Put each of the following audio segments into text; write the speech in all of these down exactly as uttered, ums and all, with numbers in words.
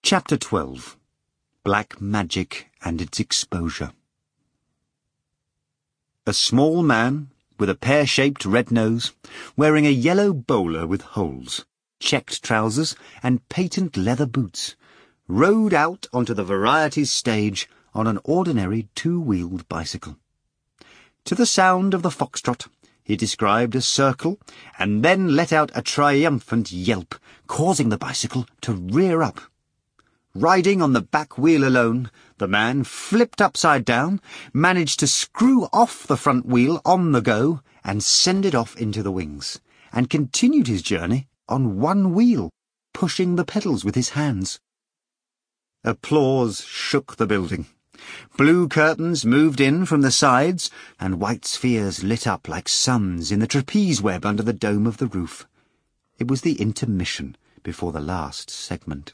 Chapter twelve. Black Magic and its Exposure. A small man, with a pear-shaped red nose, wearing a yellow bowler with holes, checked trousers, and patent leather boots, rode out onto the varieties stage on an ordinary two-wheeled bicycle. To the sound of the foxtrot, he described a circle and then let out a triumphant yelp, causing the bicycle to rear up. Riding on the back wheel alone, the man flipped upside down, managed to screw off the front wheel on the go, and send it off into the wings, and continued his journey on one wheel, pushing the pedals with his hands. Applause shook the building. Blue curtains moved in from the sides, and white spheres lit up like suns in the trapeze web under the dome of the roof. It was the intermission before the last segment.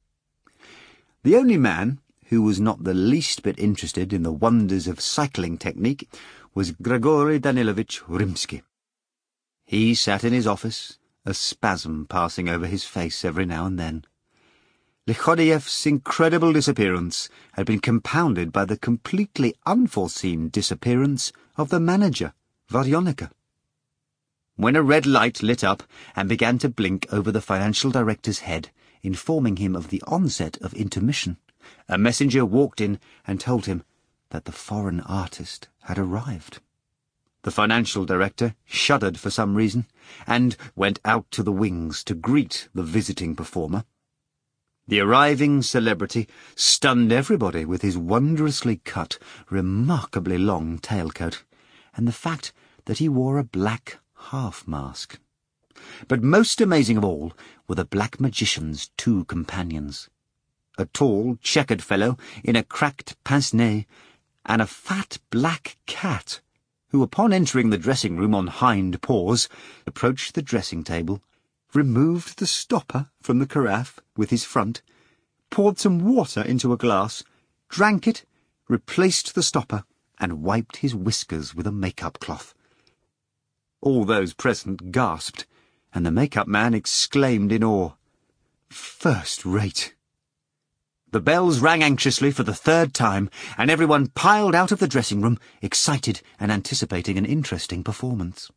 The only man who was not the least bit interested in the wonders of cycling technique was Grigory Danilovich Rimsky. He sat in his office, a spasm passing over his face every now and then. Lichodeyev's incredible disappearance had been compounded by the completely unforeseen disappearance of the manager, Varyonika. When a red light lit up and began to blink over the financial director's head, informing him of the onset of intermission, a messenger walked in and told him that the foreign artist had arrived. The financial director shuddered for some reason, and went out to the wings to greet the visiting performer. The arriving celebrity stunned everybody with his wondrously cut, remarkably long tailcoat, and the fact that he wore a black half-mask. But most amazing of all were the black magician's two companions, a tall, checkered fellow in a cracked pince-nez, and a fat black cat, who, upon entering the dressing-room on hind paws, approached the dressing-table, removed the stopper from the carafe with his front, poured some water into a glass, drank it, replaced the stopper, and wiped his whiskers with a make-up cloth. All those present gasped, and the make-up man exclaimed in awe, "First rate!" The bells rang anxiously for the third time, and everyone piled out of the dressing-room, excited and anticipating an interesting performance.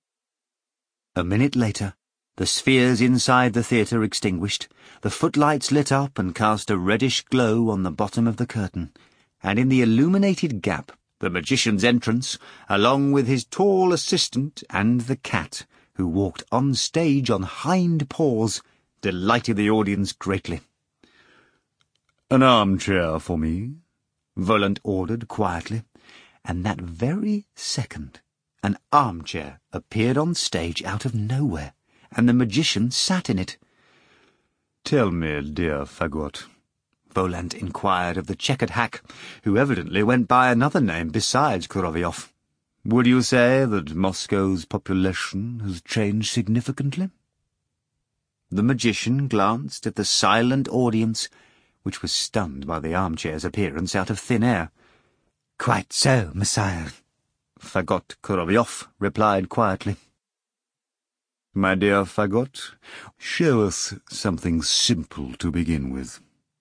A minute later, the spheres inside the theatre extinguished, the footlights lit up and cast a reddish glow on the bottom of the curtain, and in the illuminated gap, the magician's entrance, along with his tall assistant and the cat, who walked on stage on hind paws, delighted the audience greatly. "An armchair for me," Volant ordered quietly, and that very second an armchair appeared on stage out of nowhere, and the magician sat in it. "Tell me, dear Fagot," Volant inquired of the checkered hack, who evidently went by another name besides Korovyov, "would you say that Moscow's population has changed significantly?" The magician glanced at the silent audience, which was stunned by the armchair's appearance out of thin air. "Quite so, Messiah," Fagot Korovyov replied quietly. "My dear Fagot, show us something simple to begin with."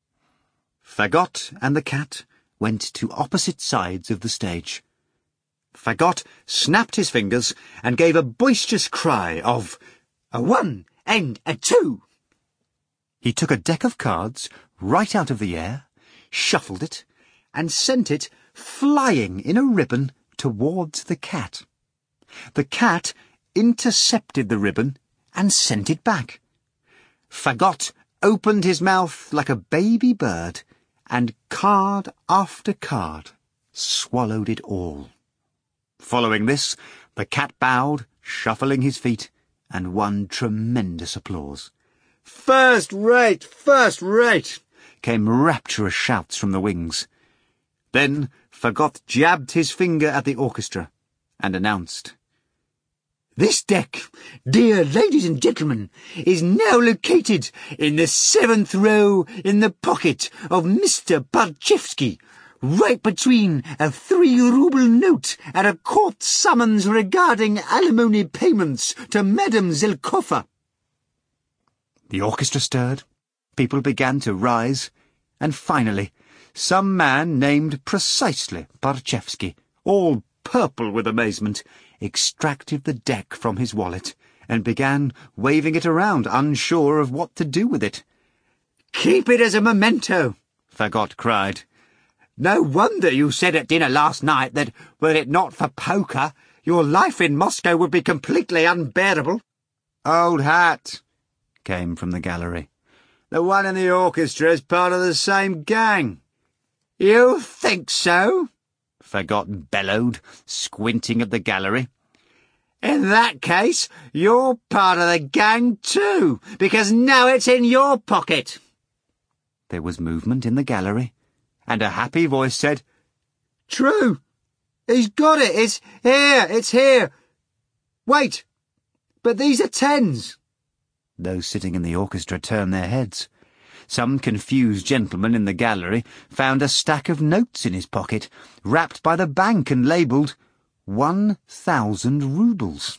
Fagot and the cat went to opposite sides of the stage. Fagot snapped his fingers and gave a boisterous cry of, "A one and a two!" He took a deck of cards right out of the air, shuffled it, and sent it flying in a ribbon towards the cat. The cat intercepted the ribbon and sent it back. Fagot opened his mouth like a baby bird, and card after card swallowed it all. Following this, the cat bowed, shuffling his feet, and won tremendous applause. "First rate! First rate!" came rapturous shouts from the wings. Then Fagot jabbed his finger at the orchestra and announced, "This deck, dear ladies and gentlemen, is now located in the seventh row in the pocket of Mister Parchevsky, right between a three-rouble note and a court summons regarding alimony payments to Madame Zelkova." The orchestra stirred, People began to rise, and finally, some man named precisely Barchevsky, all purple with amazement, extracted the deck from his wallet and began waving it around, unsure of what to do with it. "Keep it as a memento," Fagot cried. "No wonder you said at dinner last night that, were it not for poker, your life in Moscow would be completely unbearable." "Old hat," came from the gallery. "The one in the orchestra is part of the same gang." "You think so?" Fagot bellowed, squinting at the gallery. "In that case, you're part of the gang too, because now it's in your pocket." There was movement in the gallery, and a happy voice said, "True! He's got it! It's here! It's here! Wait! But these are tens!" Those sitting in the orchestra turned their heads. Some confused gentleman in the gallery found a stack of notes in his pocket, wrapped by the bank and labelled one thousand roubles.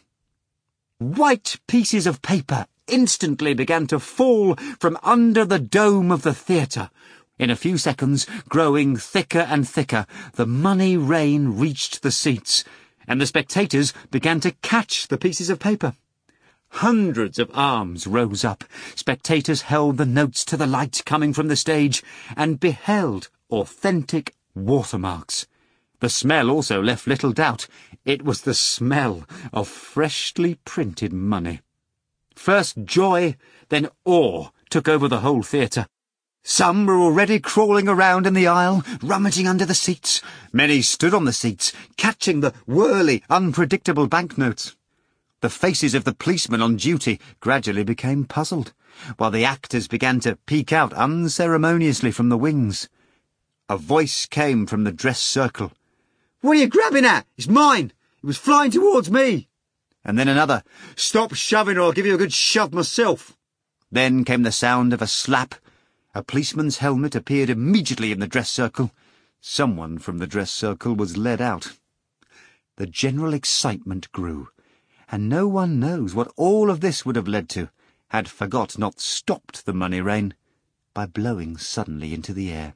White pieces of paper instantly began to fall from under the dome of the theatre. In a few seconds, growing thicker and thicker, the money rain reached the seats, and the spectators began to catch the pieces of paper. Hundreds of arms rose up. Spectators held the notes to the light coming from the stage and beheld authentic watermarks. The smell also left little doubt. It was the smell of freshly printed money. First joy, then awe took over the whole theatre. Some were already crawling around in the aisle, rummaging under the seats. Many stood on the seats, catching the whirly, unpredictable banknotes. The faces of the policemen on duty gradually became puzzled, while the actors began to peek out unceremoniously from the wings. A voice came from the dress circle. "What are you grabbing at? It's mine! It was flying towards me!" And then another, "Stop shoving or I'll give you a good shove myself." Then came the sound of a slap. A policeman's helmet appeared immediately in the dress circle. Someone from the dress circle was led out. The general excitement grew, and no one knows what all of this would have led to had Fagot not stopped the money rain by blowing suddenly into the air.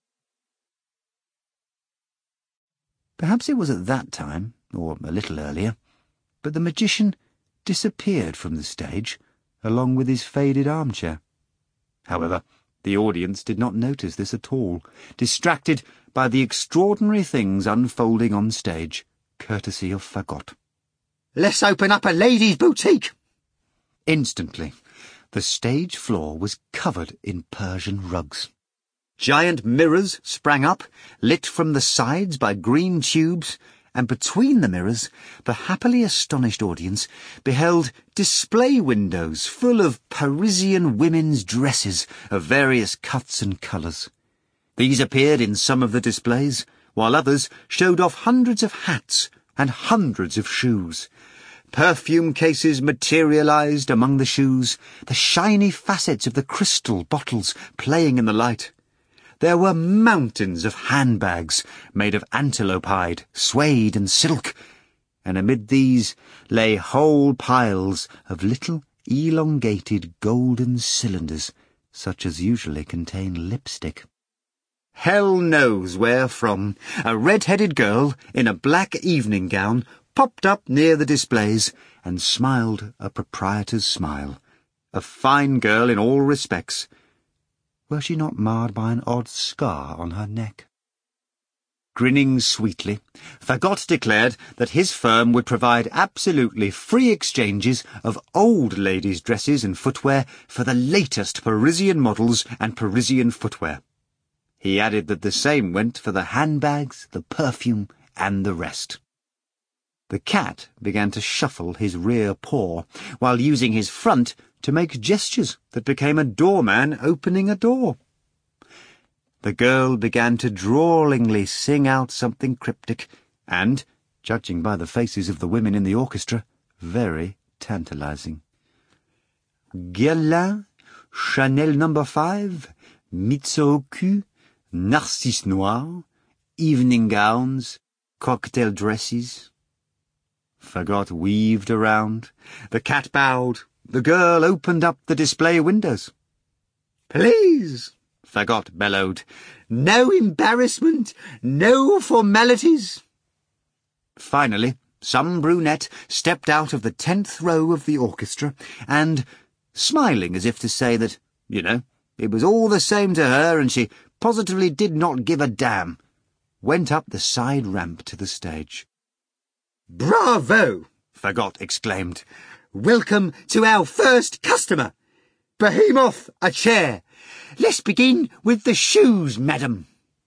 Perhaps it was at that time, or a little earlier, but the magician disappeared from the stage, along with his faded armchair. However, the audience did not notice this at all, distracted by the extraordinary things unfolding on stage, courtesy of Fagot. "Let's open up a ladies' boutique!" Instantly, the stage floor was covered in Persian rugs. Giant mirrors sprang up, lit from the sides by green tubes, and between the mirrors, the happily astonished audience beheld display windows full of Parisian women's dresses of various cuts and colours. These appeared in some of the displays, while others showed off hundreds of hats and hundreds of shoes. Perfume cases materialised among the shoes, the shiny facets of the crystal bottles playing in the light. There were mountains of handbags made of antelope hide, suede and silk, and amid these lay whole piles of little elongated golden cylinders, such as usually contain lipstick. Hell knows where from, a red-headed girl in a black evening gown popped up near the displays and smiled a proprietor's smile. A fine girl in all respects. Were she not marred by an odd scar on her neck? Grinning sweetly, Fagot declared that his firm would provide absolutely free exchanges of old ladies' dresses and footwear for the latest Parisian models and Parisian footwear. He added that the same went for the handbags, the perfume, and the rest. The cat began to shuffle his rear paw, while using his front to make gestures that became a doorman opening a door. The girl began to drawlingly sing out something cryptic, and, judging by the faces of the women in the orchestra, very tantalizing. Guerlain, Chanel number five, Mitsuoku, Narcisse Noir, evening gowns, cocktail dresses. Fagot weaved around. The cat bowed. The girl opened up the display windows. Please, Fagot bellowed. No embarrassment, no formalities. Finally, some brunette stepped out of the tenth row of the orchestra and, smiling as if to say that, you know, it was all the same to her and she positively did not give a damn, went up the side ramp to the stage. Bravo! Fagot exclaimed. Welcome to our first customer. Behemoth, a chair. Let's begin with the shoes, madam.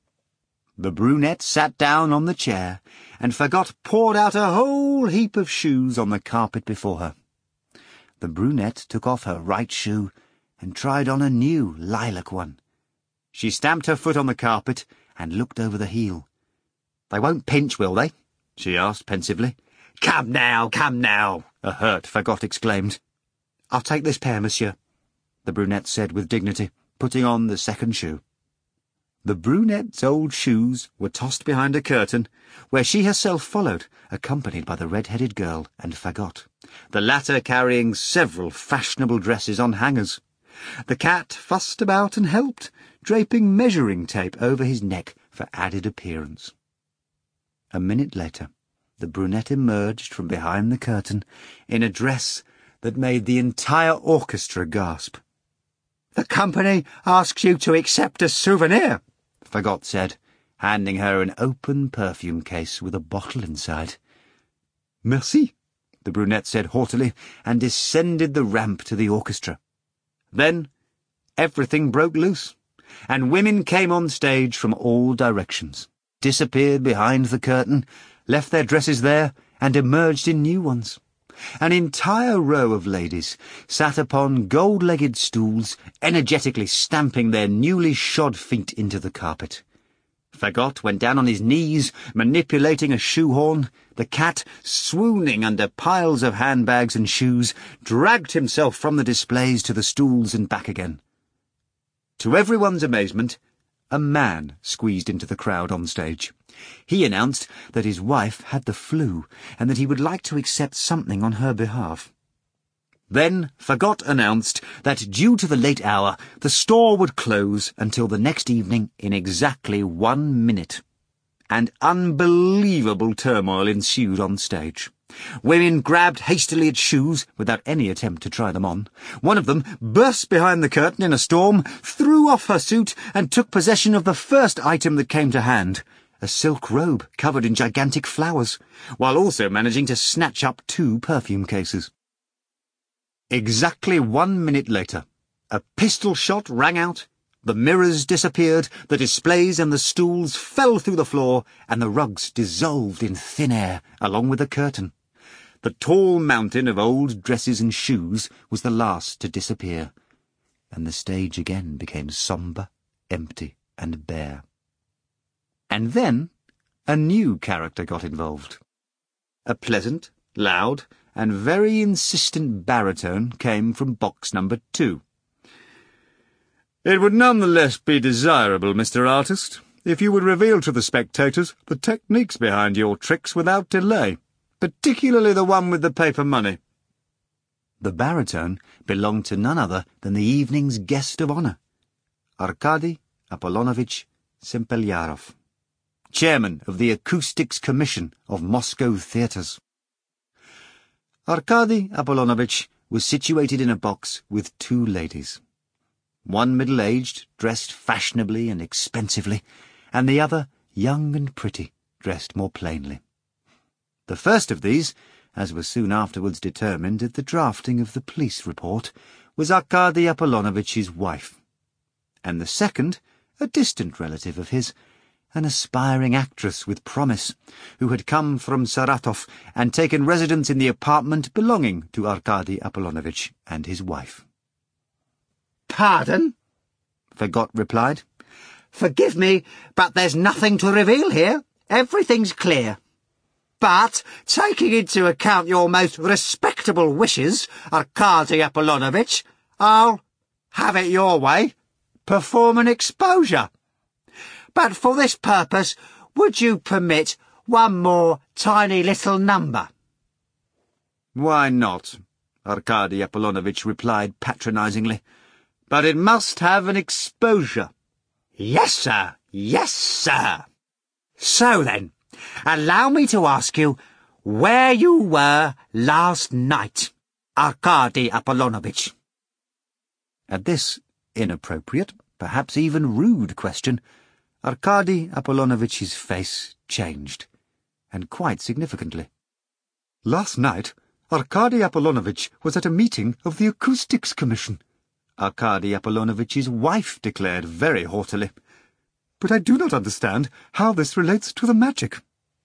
The brunette sat down on the chair, and Fagot poured out a whole heap of shoes on the carpet before her. The brunette took off her right shoe and tried on a new lilac one. She stamped her foot on the carpet and looked over the heel. They won't pinch, will they? She asked pensively. Come now, come now, a hurt Fagot exclaimed. I'll take this pair, monsieur, the brunette said with dignity, putting on the second shoe. The brunette's old shoes were tossed behind a curtain, where she herself followed, accompanied by the red-headed girl and Fagot, the latter carrying several fashionable dresses on hangers. The cat fussed about and helped, draping measuring tape over his neck for added appearance. A minute later, the brunette emerged from behind the curtain in a dress that made the entire orchestra gasp. The company asks you to accept a souvenir, Fagot said, handing her an open perfume case with a bottle inside. Merci, the brunette said haughtily, and descended the ramp to the orchestra. Then everything broke loose, and women came on stage from all directions, disappeared behind the curtain, left their dresses there, and emerged in new ones. An entire row of ladies sat upon gold-legged stools, energetically stamping their newly shod feet into the carpet. Fagot went down on his knees, manipulating a shoehorn. The cat, swooning under piles of handbags and shoes, dragged himself from the displays to the stools and back again. To everyone's amazement, a man squeezed into the crowd on stage. He announced that his wife had the flu and that he would like to accept something on her behalf. Then Fagot announced that due to the late hour, the store would close until the next evening in exactly one minute. And unbelievable turmoil ensued on stage. Women grabbed hastily at shoes without any attempt to try them on. One of them burst behind the curtain in a storm, threw off her suit, and took possession of the first item that came to hand, a silk robe covered in gigantic flowers, while also managing to snatch up two perfume cases. Exactly one minute later, a pistol shot rang out, the mirrors disappeared, the displays and the stools fell through the floor, and the rugs dissolved in thin air, along with the curtain. The tall mountain of old dresses and shoes was the last to disappear, and the stage again became sombre, empty, and bare. And then a new character got involved. A pleasant, loud, and very insistent baritone came from box number two. It would nonetheless be desirable, Mister Artist, if you would reveal to the spectators the techniques behind your tricks without delay, particularly the one with the paper money. The baritone belonged to none other than the evening's guest of honour, Arkady Apollonovitch Sempelyarov, chairman of the Acoustics Commission of Moscow theatres. Arkady Apollonovitch was situated in a box with two ladies, one middle-aged, dressed fashionably and expensively, and the other young and pretty, dressed more plainly. The first of these, as was soon afterwards determined at the drafting of the police report, was Arkady Apollonovitch's wife, and the second, a distant relative of his, an aspiring actress with promise, who had come from Saratov and taken residence in the apartment belonging to Arkady Apollonovitch and his wife. Pardon? Fagot replied. Forgive me, but there's nothing to reveal here. Everything's clear. But, taking into account your most respectable wishes, Arkady Apollonovitch, I'll have it your way, perform an exposure. But for this purpose, would you permit one more tiny little number? Why not? Arkady Apollonovitch replied patronizingly. but it must have an exposure. Yes, sir. Yes, sir. So then, allow me to ask you where you were last night, Arkady Apollonovitch. At this inappropriate, perhaps even rude question, Arkady Apollonovitch's face changed, and quite significantly. Last night, Arkady Apollonovitch was at a meeting of the Acoustics Commission, Arkady Apollonovitch's wife declared very haughtily. But I do not understand how this relates to the magic.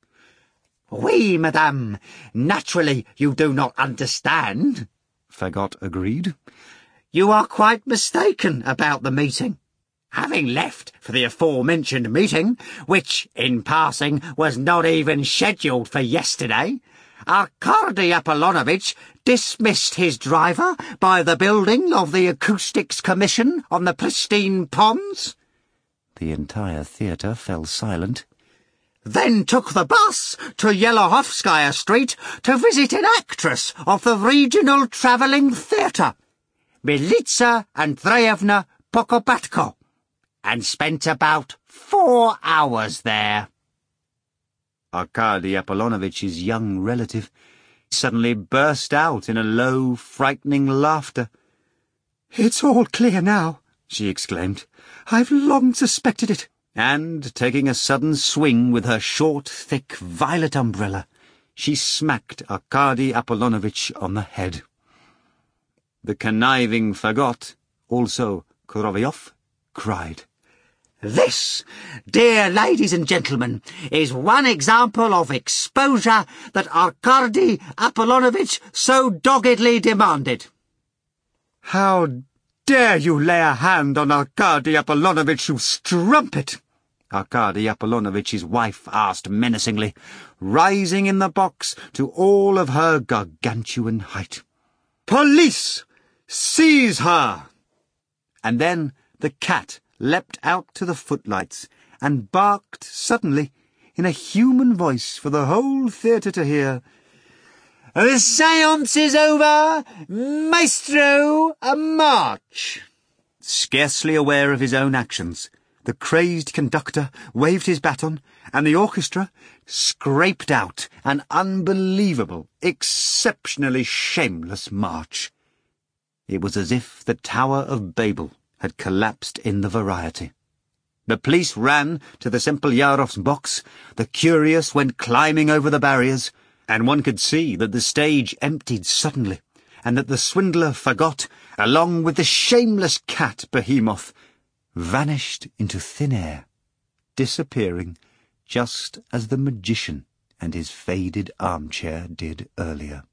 Oui, madame. Naturally you do not understand, Fagot agreed. You are quite mistaken about the meeting. Having left for the aforementioned meeting, which, in passing, was not even scheduled for yesterday, Arkady Apollonovitch dismissed his driver by the building of the Acoustics Commission on the pristine ponds. The entire theatre fell silent. Then took the bus to Yelohovskaya Street to visit an actress of the Regional Travelling Theatre, Militsa Andreevna Pokobatko, and spent about four hours there. Arkady Apollonovitch's young relative suddenly burst out in a low, frightening laughter. "It's all clear now," she exclaimed. "I've long suspected it." And, taking a sudden swing with her short, thick, violet umbrella, she smacked Arkady Apollonovitch on the head. The conniving Fagot, also Korovyov, cried, "This, dear ladies and gentlemen, is one example of exposure that Arkady Apollonovitch so doggedly demanded." "How dare you lay a hand on Arkady Apollonovitch, you strumpet?" Arkady Apollonovitch's wife asked menacingly, rising in the box to all of her gargantuan height. "Police! Seize her!" And then the cat leapt out to the footlights and barked suddenly in a human voice for the whole theatre to hear. "The séance is over! Maestro, a march!" Scarcely aware of his own actions, the crazed conductor waved his baton, and the orchestra scraped out an unbelievable, exceptionally shameless march. It was as if the Tower of Babel had collapsed in the Variety. The police ran to the Semplyarov's box, the curious went climbing over the barriers, and one could see that the stage emptied suddenly, and that the swindler Fagot, along with the shameless cat Behemoth, vanished into thin air, disappearing just as the magician and his faded armchair did earlier.